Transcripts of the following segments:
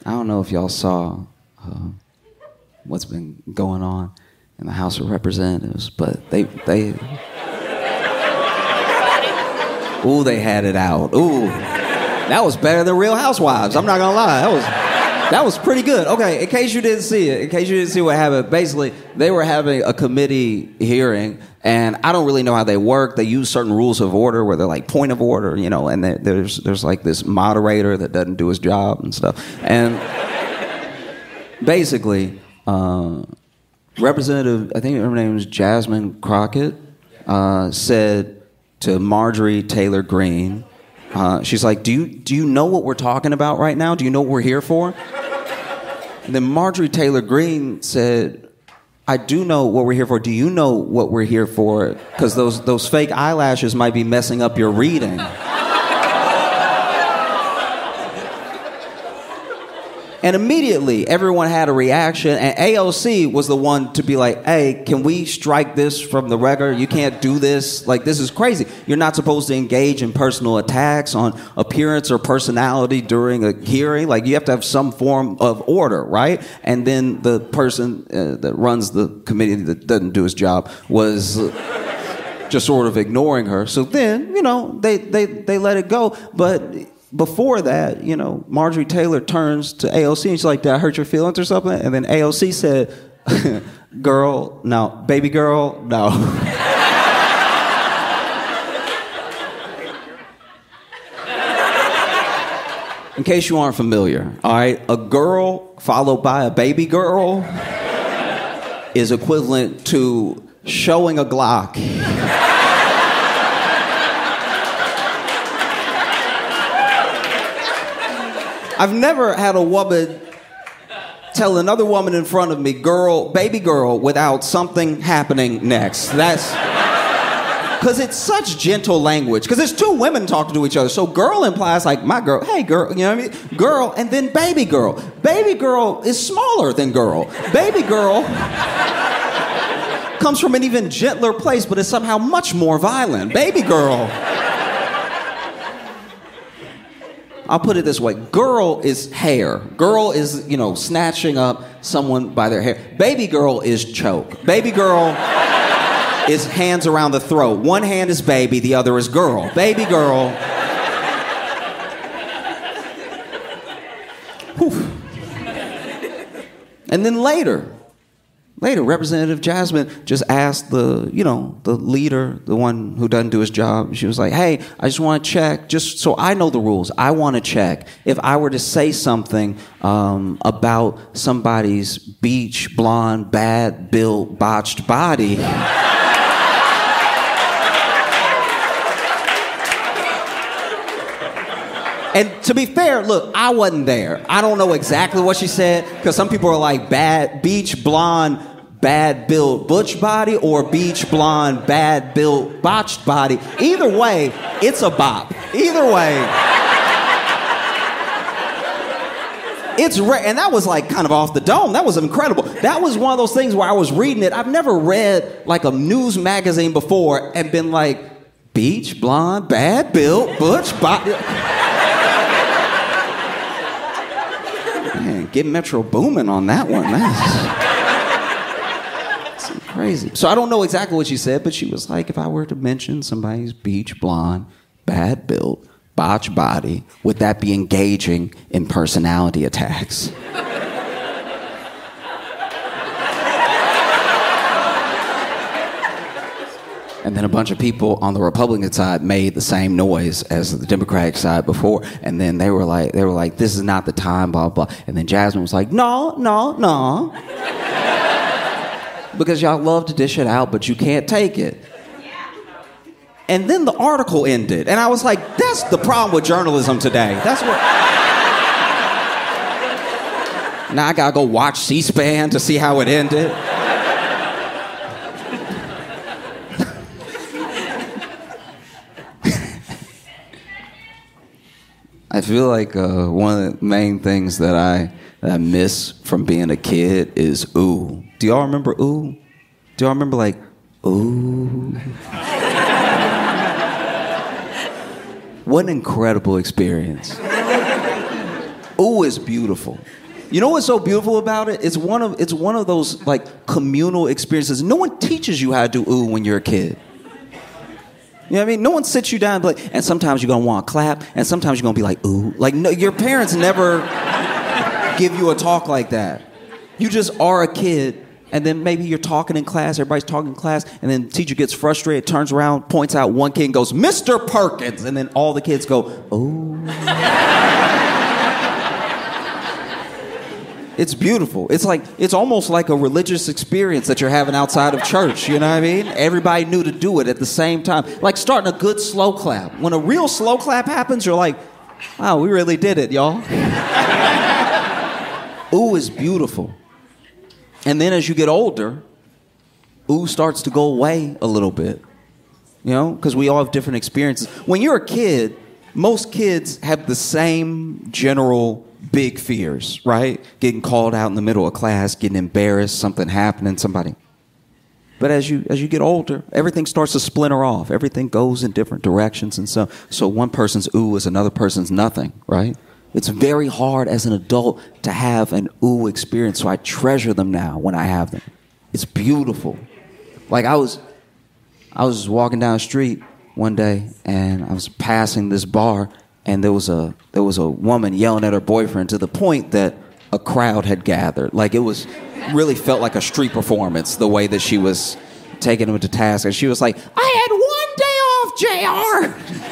I don't know if y'all saw what's been going on in the House of Representatives, but they they had it out. Ooh, that was better than Real Housewives. I'm not gonna lie, that was pretty good. Okay, in case you didn't see what happened, basically they were having a committee hearing, and I don't really know how they work. They use certain rules of order where they're like point of order, you know, and there's like this moderator that doesn't do his job and stuff. And basically, Representative, I think her name was Jasmine Crockett, said to Marjorie Taylor Greene, she's like, do you know what we're talking about right now? Do you know what we're here for? And then Marjorie Taylor Greene said, I do know what we're here for. Do you know what we're here for? Because those fake eyelashes might be messing up your reading. And immediately, everyone had a reaction, and AOC was the one to be like, hey, can we strike this from the record? You can't do this. Like, this is crazy. You're not supposed to engage in personal attacks on appearance or personality during a hearing. Like, you have to have some form of order, right? And then the person that runs the committee that doesn't do his job was just sort of ignoring her. So then, you know, they let it go. But before that, you know, Marjorie Taylor turns to AOC and she's like, did I hurt your feelings or something? And then AOC said, girl, no. Baby girl, no. In case you aren't familiar, all right, a girl followed by a baby girl is equivalent to showing a Glock. I've never had a woman tell another woman in front of me, girl, baby girl, without something happening next. That's because it's such gentle language. Because it's two women talking to each other. So girl implies like my girl, hey girl, you know what I mean? Girl, and then baby girl. Baby girl is smaller than girl. Baby girl comes from an even gentler place, but is somehow much more violent. Baby girl. I'll put it this way. Girl is hair. Girl is, you know, snatching up someone by their hair. Baby girl is choke. Baby girl is hands around the throat. One hand is baby, the other is girl. Baby girl. Whew. And then later, Representative Jasmine just asked the leader, the one who doesn't do his job. She was like, hey, I just want to check, just so I know the rules. I want to check if I were to say something about somebody's beach, blonde, bad built, botched body. And to be fair, look, I wasn't there. I don't know exactly what she said, because some people are like bad beach, blonde, bad built butch body, or beach blonde, bad built botched body. Either way, it's a bop. Either way. It's and that was like kind of off the dome. That was incredible. That was one of those things where I was reading it. I've never read like a news magazine before and been like, beach blonde, bad built butch body. Man, get Metro Boomin on that one. That's crazy. So I don't know exactly what she said, but she was like, if I were to mention somebody's beach blonde, bad built, botched body, would that be engaging in personality attacks? And then a bunch of people on the Republican side made the same noise as the Democratic side before. And then they were like, this is not the time, blah, blah. And then Jasmine was like, no. Because y'all love to dish it out, but you can't take it. And then the article ended. And I was like, that's the problem with journalism today. That's what... Now I gotta go watch C-SPAN to see how it ended. I feel like one of the main things that I miss from being a kid is ooh. Do y'all remember ooh? Do y'all remember like ooh? What an incredible experience. Ooh is beautiful. You know what's so beautiful about it? It's one of those like communal experiences. No one teaches you how to do ooh when you're a kid. You know what I mean? No one sits you down and, and sometimes you're going to want to clap, and sometimes you're going to be like, ooh. Like, no, your parents never give you a talk like that. You just are a kid, and then maybe you're talking in class, everybody's talking in class, and then the teacher gets frustrated, turns around, points out one kid and goes, Mr. Perkins, and then all the kids go, ooh. It's beautiful. It's almost like a religious experience that you're having outside of church. You know what I mean? Everybody knew to do it at the same time. Like starting a good slow clap. When a real slow clap happens, you're like, wow, we really did it, y'all. Ooh is beautiful. And then as you get older, ooh starts to go away a little bit. You know, because we all have different experiences. When you're a kid, most kids have the same general big fears, right? Getting called out in the middle of class, getting embarrassed, something happening, somebody. But as you get older, everything starts to splinter off. Everything goes in different directions. And so one person's ooh is another person's nothing, right? It's very hard as an adult to have an ooh experience. So I treasure them now when I have them. It's beautiful. Like I was walking down the street one day and I was passing this bar, and there was a woman yelling at her boyfriend to the point that a crowd had gathered. Like it really felt like a street performance, the way that she was taking him to task. And she was like, I had 1 day off, JR.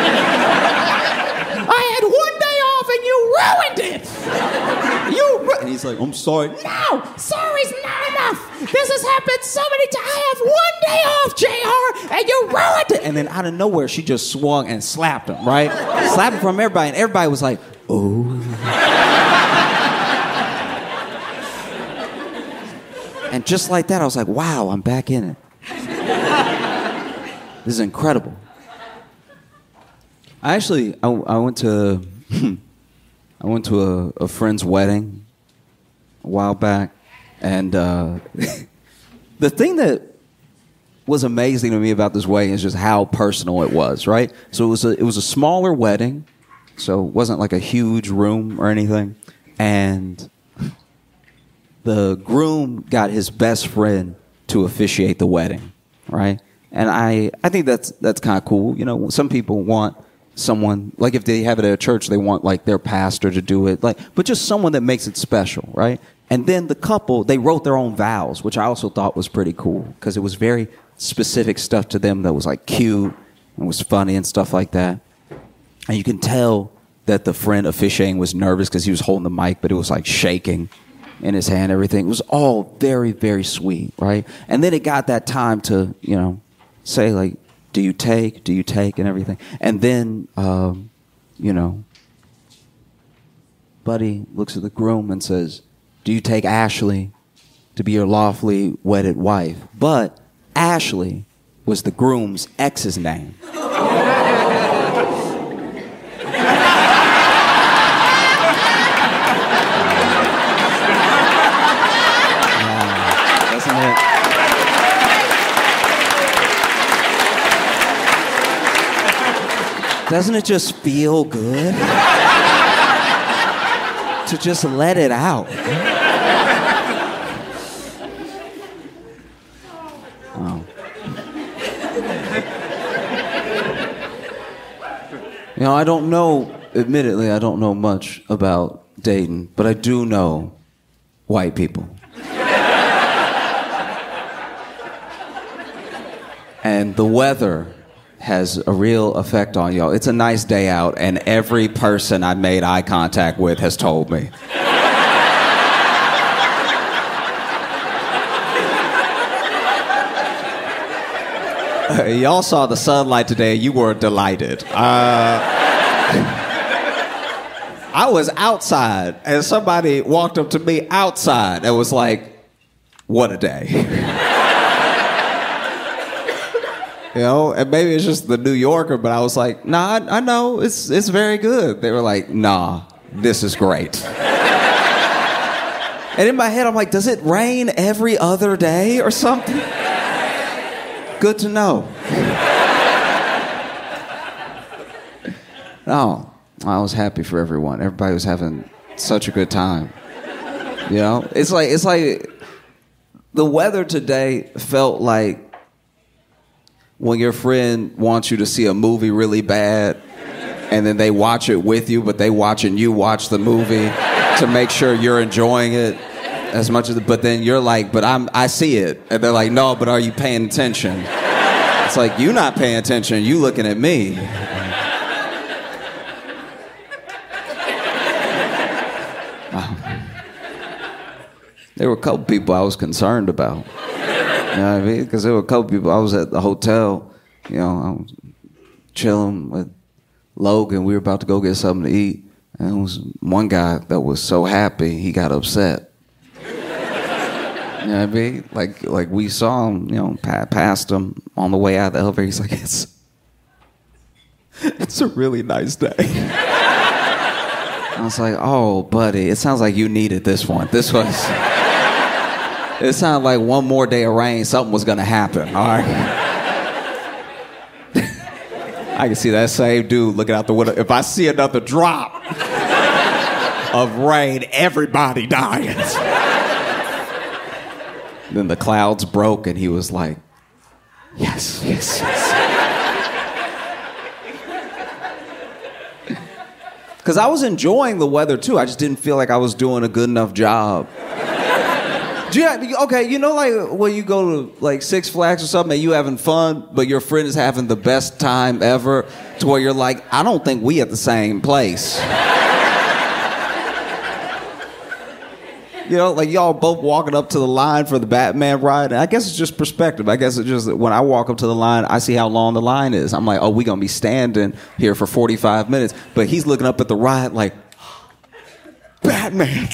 I had 1 day off and you ruined it. And he's like, I'm sorry. No, sorry's not enough. This has happened so many times. I have 1 day off, JR, and you ruined it. And then out of nowhere, she just swung and slapped him, right? Slapped him from everybody, and everybody was like, oh. And just like that, I was like, wow, I'm back in it. This is incredible. I went to a friend's wedding a while back, and the thing that was amazing to me about this wedding is just how personal it was, right? So it was a smaller wedding, so it wasn't like a huge room or anything, and the groom got his best friend to officiate the wedding, right? And I think that's kind of cool. You know, some people want someone, like if they have it at a church, they want like their pastor to do it, but just someone that makes it special, right? And then the couple, they wrote their own vows, which I also thought was pretty cool because it was very specific stuff to them that was like cute and was funny and stuff like that. And you can tell that the friend officiating was nervous because he was holding the mic, but it was like shaking in his hand, everything. It was all very, very sweet, right? And then it got that time to, you know, say like, do you take, and everything. And then, you know, Buddy looks at the groom and says, do you take Ashley to be your lawfully wedded wife? But Ashley was the groom's ex's name. Doesn't it? Doesn't it just feel good to just let it out? Oh. You know, admittedly, I don't know much about Dayton, but I do know white people. And the weather has a real effect on y'all. It's a nice day out, and every person I made eye contact with has told me. Y'all saw the sunlight today. You were delighted. I was outside, and somebody walked up to me outside and was like, what a day. You know, and maybe it's just the New Yorker, but I was like, nah, I know, it's very good. They were like, nah, this is great. And in my head, I'm like, does it rain every other day or something? Good to know. No, I was happy for everyone. Everybody was having such a good time. You know, it's like the weather today felt like when your friend wants you to see a movie really bad, and then they watch it with you, but they watching you watch the movie to make sure you're enjoying it as much as. But then you're like, but I see it, and they're like, no, but are you paying attention? It's like, you not paying attention, you looking at me. There were a couple people I was concerned about. You know what I mean? Because there were a couple people. I was at the hotel, you know, I was chilling with Logan. We were about to go get something to eat. And there was one guy that was so happy, he got upset. You know what I mean? Like we saw him, you know, past him on the way out of the elevator. He's like, it's a really nice day. I was like, oh, buddy, it sounds like you needed this one. This was... It sounded like one more day of rain, something was going to happen, all right? I can see that same dude looking out the window. If I see another drop of rain, everybody dies. Then the clouds broke, and he was like, yes, yes, yes. Because I was enjoying the weather, too. I just didn't feel like I was doing a good enough job. Okay, you know, like when you go to like Six Flags or something and you having fun, but your friend is having the best time ever, to where you're like, I don't think we at the same place. You know, like y'all both walking up to the line for the Batman ride. And I guess it's just perspective. I guess it's just when I walk up to the line, I see how long the line is. I'm like, oh, we gonna be standing here for 45 minutes. But he's looking up at the ride like, Batman.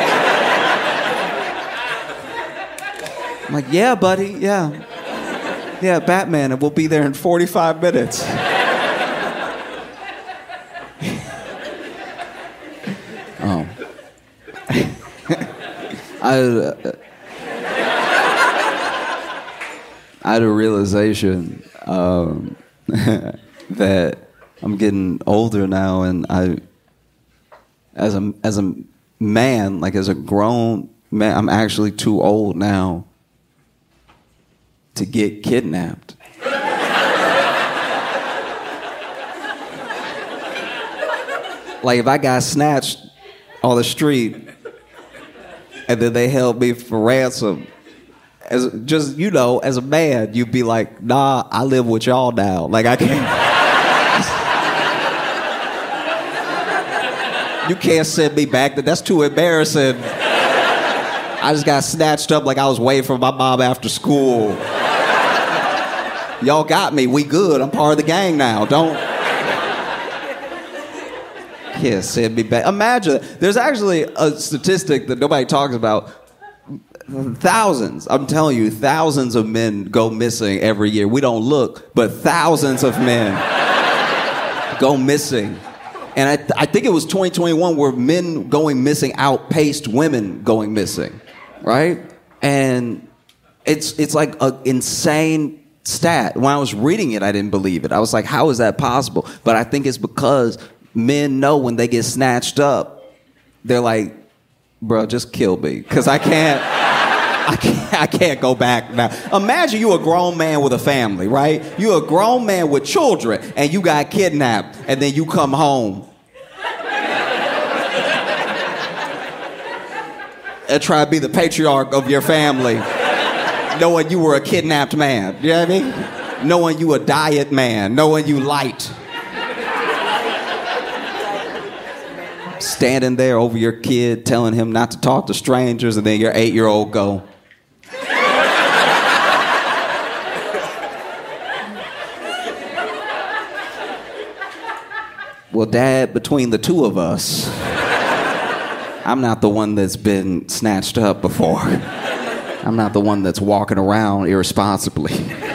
I'm like, yeah, buddy, yeah. Yeah, Batman, and we'll be there in 45 minutes. Oh. I had a realization that I'm getting older now, and as a man, like as a grown man, I'm actually too old now to get kidnapped. Like if I got snatched on the street and then they held me for ransom, as just, you know, as a man, you'd be like, nah, I live with y'all now. Like I can't. You can't send me back. That's too embarrassing. I just got snatched up like I was waiting for my mom after school. Y'all got me. We good. I'm part of the gang now. Don't. Yeah, send me back. Imagine. There's actually a statistic that nobody talks about. Thousands. I'm telling you, thousands of men go missing every year. We don't look, but thousands of men go missing. And I think it was 2021 where men going missing outpaced women going missing, right? And it's like an insane stat. When I was reading it, I didn't believe it. I was like, how is that possible? But I think it's because men know when they get snatched up, they're like, bro, just kill me. Because I can't go back now. Imagine you a grown man with a family, right? You a grown man with children, and you got kidnapped, and then you come home and try to be the patriarch of your family, knowing you were a kidnapped man. You know what I mean? Knowing you a diet man, knowing you light. Standing there over your kid, telling him not to talk to strangers, and then your 8-year-old go, well, Dad, between the two of us, I'm not the one that's been snatched up before. I'm not the one that's walking around irresponsibly.